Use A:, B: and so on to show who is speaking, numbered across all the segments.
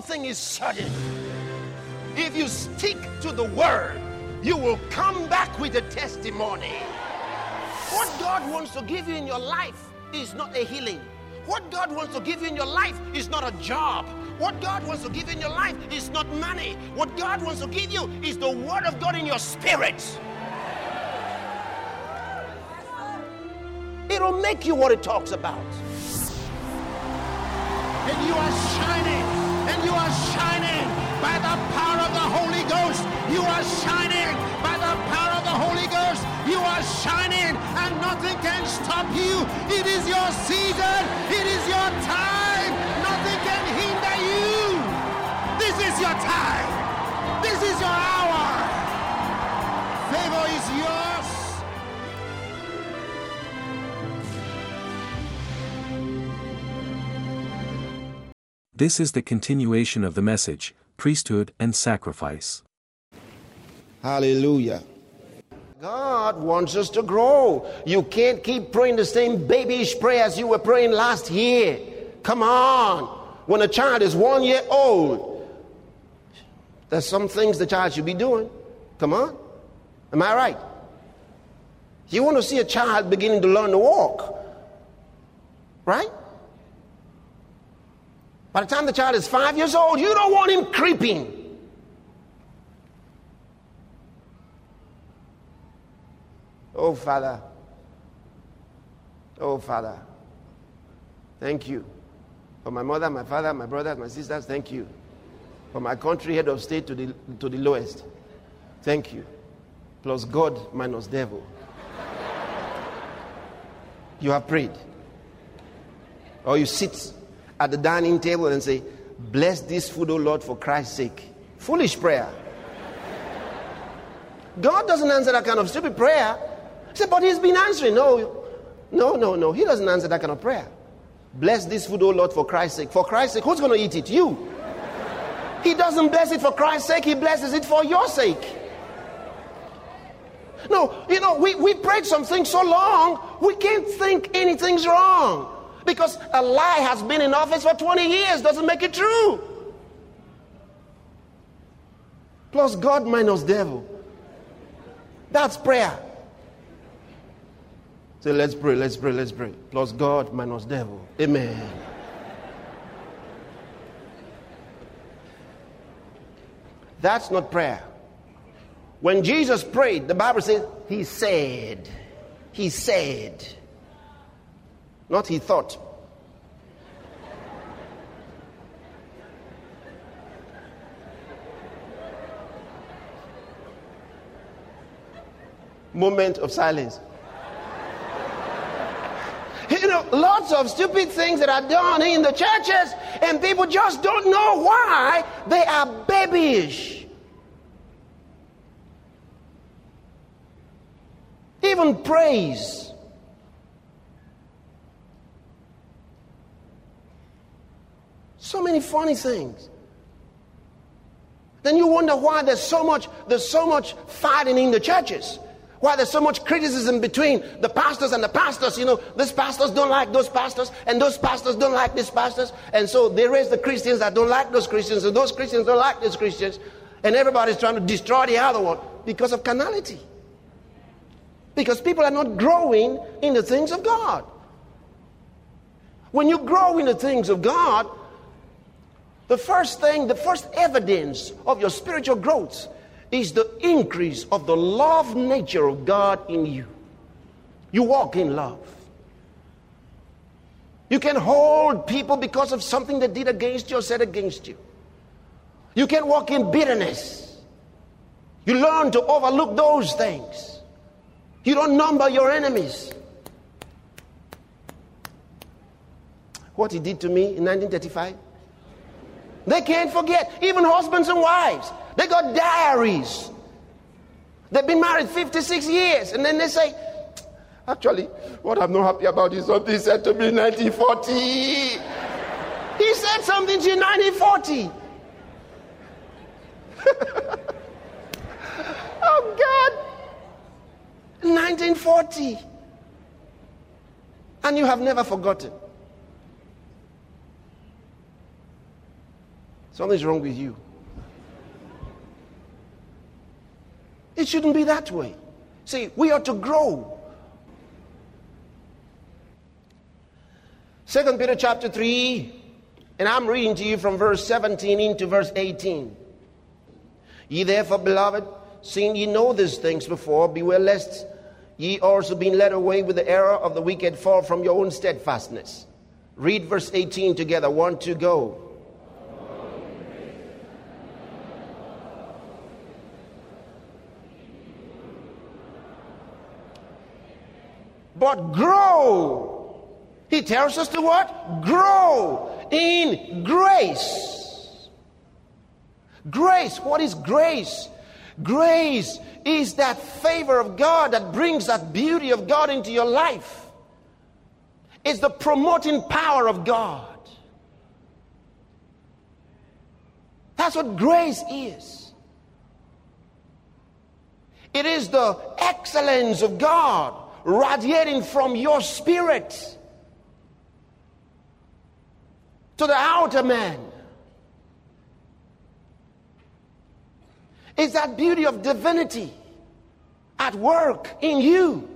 A: thing is certain. If you stick to the word, you will come back with a testimony. What God wants to give you in your life is not a healing. What God wants to give you in your life is not a job. What God wants to give you in your life is not money. What God wants to give you is the word of God in your spirit. It'll make you what it talks about. And you are shining. And you are shining by the power of the Holy Ghost. You are shining by the power of the Holy Ghost. You are shining and nothing can stop you. It is your season. It is your time. Nothing can hinder you. This is your time. This is your hour. Favor is yours.
B: This is the continuation of the message, priesthood and sacrifice.
A: Hallelujah. God wants us to grow. You can't keep praying the same babyish prayers you were praying last year. Come on. When a child is 1 year old, there's some things the child should be doing. Come on. Am I right? You want to see a child beginning to learn to walk, right? By the time the child is 5 years old, you don't want him creeping. Oh, Father. Oh, Father. Thank you. For my mother, my father, my brothers, my sisters, thank you. For my country, head of state to the lowest. Thank you. Plus God minus devil. You have prayed. Or you sit at the dining table and say, bless this food, O Lord, for Christ's sake. Foolish prayer. God doesn't answer that kind of stupid prayer. He said, but he's been answering. No. He doesn't answer that kind of prayer. Bless this food, O Lord, for Christ's sake. For Christ's sake, who's going to eat it? You. He doesn't bless it for Christ's sake. He blesses it for your sake. No, we prayed something so long, we can't think anything's wrong. Because a lie has been in office for 20 years doesn't make it true. Plus God minus devil. That's prayer. So let's pray. Plus God minus devil. Amen. That's not prayer. When Jesus prayed, the Bible says, he said. Not he thought. Moment of silence. Lots of stupid things that are done in the churches, and people just don't know why they are babyish. Even praise. So many funny things. Then you wonder why there's so much fighting in the churches. Why there's so much criticism between the pastors and the pastors. These pastors don't like those pastors, and those pastors don't like these pastors. And so they raise the Christians that don't like those Christians, and those Christians don't like these Christians. And everybody's trying to destroy the other one because of carnality. Because people are not growing in the things of God. When you grow in the things of God, the first evidence of your spiritual growth is the increase of the love nature of God in you. You walk in love. You can hold people because of something they did against you or said against you. You can walk in bitterness. You learn to overlook those things. You don't number your enemies. What he did to me in 1935? They can't forget. Even husbands and wives. They got diaries. They've been married 56 years. And then they say, actually, what I'm not happy about is something he said to me in 1940. He said something to you in 1940. Oh, God. 1940. And you have never forgotten. Something's wrong with you. It shouldn't be that way. See, we are to grow. 2 Peter chapter 3, and I'm reading to you from verse 17 into verse 18. Ye therefore, beloved, seeing ye know these things before, beware lest ye also being led away with the error of the wicked fall from your own steadfastness. Read verse 18 together. 1, 2, go. But grow. He tells us to what? Grow in grace. Grace. What is grace? Grace is that favor of God that brings that beauty of God into your life. It's the promoting power of God. That's what grace is. It is the excellence of God radiating from your spirit to the outer man. It's that beauty of divinity at work in you.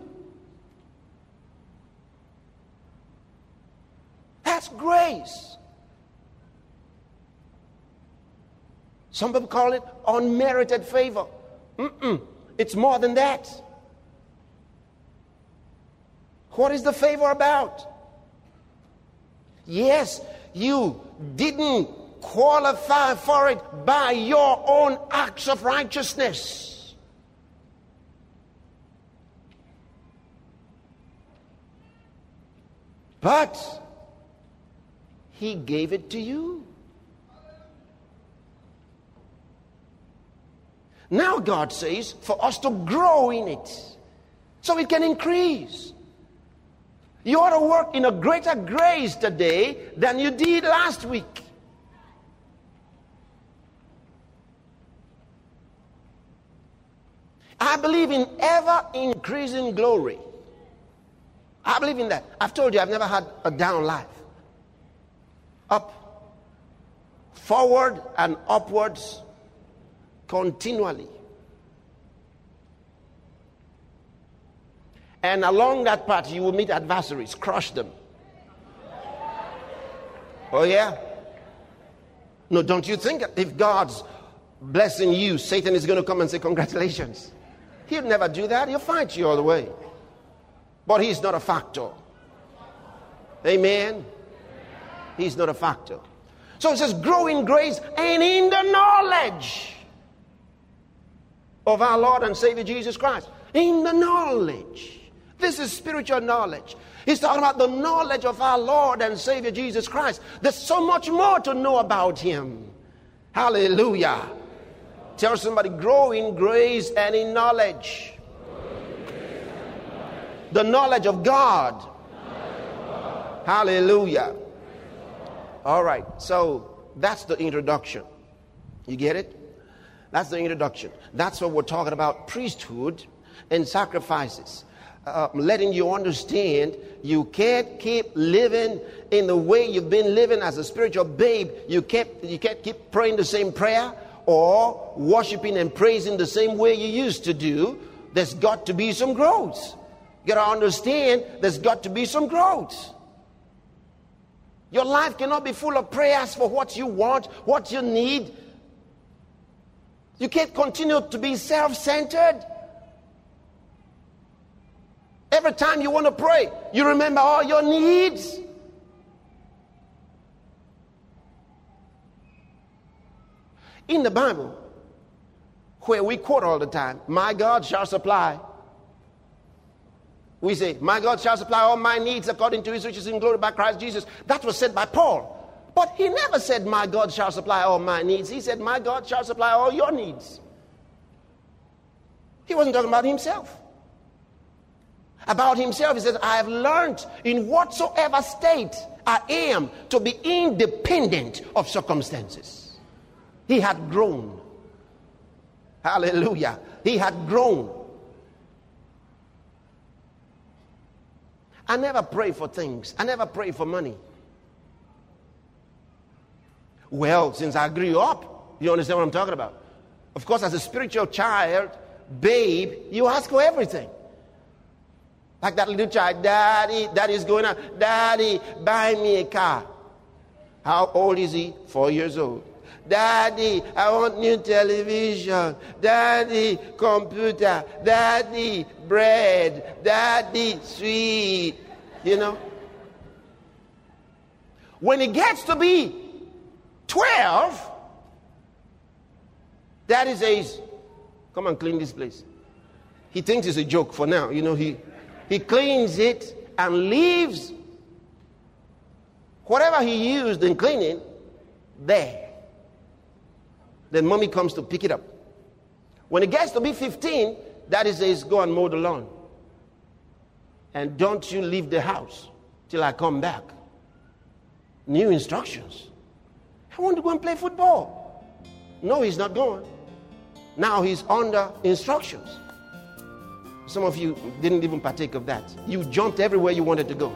A: That's grace. Some people call it unmerited favor. It's more than that. What is the favor about? Yes, you didn't qualify for it by your own acts of righteousness. But He gave it to you. Now God says for us to grow in it so it can increase. You ought to work in a greater grace today than you did last week. I believe in ever increasing glory. I believe in that. I've told you I've never had a down life. Up, forward and upwards continually. And along that path you will meet adversaries, crush them. Oh yeah? No, don't you think if God's blessing you, Satan is going to come and say congratulations? He'll never do that. He'll fight you all the way. But he's not a factor. Amen? He's not a factor. So it says grow in grace and in the knowledge of our Lord and Savior Jesus Christ. In the knowledge. This is spiritual knowledge. He's talking about the knowledge of our Lord and Savior Jesus Christ. There's so much more to know about Him. Hallelujah. Tell somebody, grow in grace and in knowledge. The knowledge of God. Hallelujah. All right, so that's the introduction. You get it? That's the introduction. That's what we're talking about, priesthood and sacrifices. Letting you understand you can't keep living in the way you've been living as a spiritual babe. You can't keep praying the same prayer or worshiping and praising the same way you used to do. There's got to be some growth. You got to understand there's got to be some growth. Your life cannot be full of prayers for what you want, what you need. You can't continue to be self-centered. Every time you want to pray, you remember all your needs. In the Bible, where we quote all the time, my God shall supply. We say, my God shall supply all my needs according to His riches in glory by Christ Jesus. That was said by Paul. But he never said, my God shall supply all my needs. He said, my God shall supply all your needs. He wasn't talking about himself. About himself, he said, I have learned in whatsoever state I am to be independent of circumstances. He had grown. Hallelujah. He had grown. I never pray for things. I never pray for money. Well, since I grew up, you understand what I'm talking about? Of course, as a spiritual child, babe, you ask for everything. Like that little child, daddy's going out, daddy, buy me a car. How old is he? 4 years old. Daddy, I want new television. Daddy, computer. Daddy, bread. Daddy, sweet. You know? When it gets to be 12, Daddy says, come and clean this place. He thinks it's a joke for now. You know, he cleans it and leaves whatever he used in cleaning there. Then mommy comes to pick it up. When it gets to be 15, Daddy says, go and mow the lawn. And don't you leave the house till I come back. New instructions. I want to go and play football. No, he's not going. Now he's under instructions. Some of you didn't even partake of that. You jumped everywhere you wanted to go.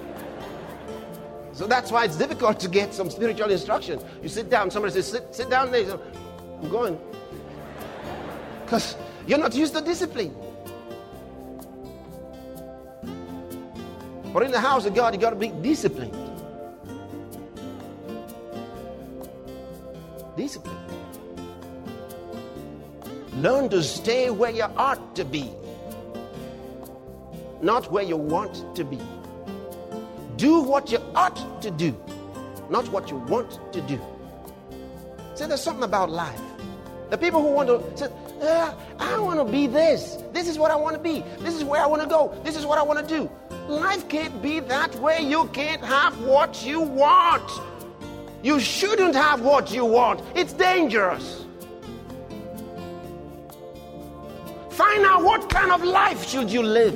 A: So that's why it's difficult to get some spiritual instruction. You sit down, somebody says, sit down there. So, I'm going. Because you're not used to discipline. But in the house of God, you got to be disciplined. Discipline. Learn to stay where you ought to be, not where you want to be. Do what you ought to do, not what you want to do. See, there's something about life. The people who want to say, I want to be this. This is what I want to be. This is where I want to go. This is what I want to do. Life can't be that way. You can't have what you want. You shouldn't have what you want. It's dangerous. Find out what kind of life should you live.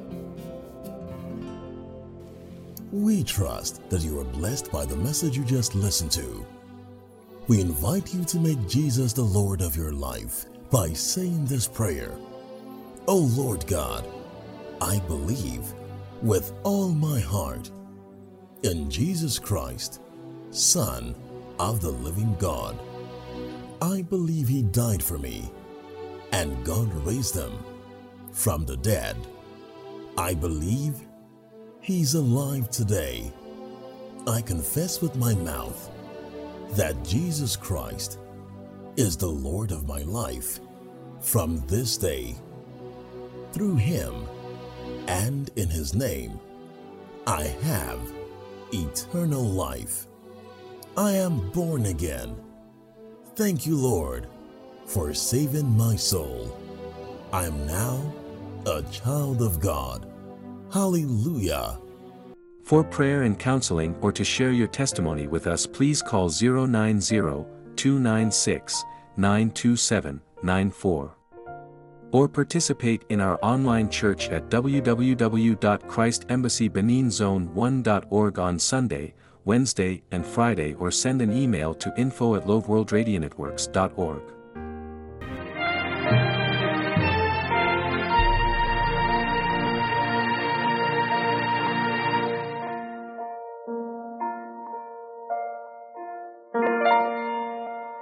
C: We trust that you are blessed by the message you just listened to. We invite you to make Jesus the Lord of your life by saying this prayer. Oh Lord God, I believe with all my heart in Jesus Christ, Son of the living God. I believe He died for me and God raised Him from the dead. I believe He's alive today. I confess with my mouth that Jesus Christ is the Lord of my life from this day. Through Him and in His name, I have eternal life. I am born again. Thank you, Lord, for saving my soul. I am now a child of God. Hallelujah.
B: For prayer and counseling or to share your testimony with us, please call 090-296-92794. Or participate in our online church at www.christembassybeninzone1.org on Sunday, Wednesday, and Friday, or send an email to info@loveworldradionetworks.org.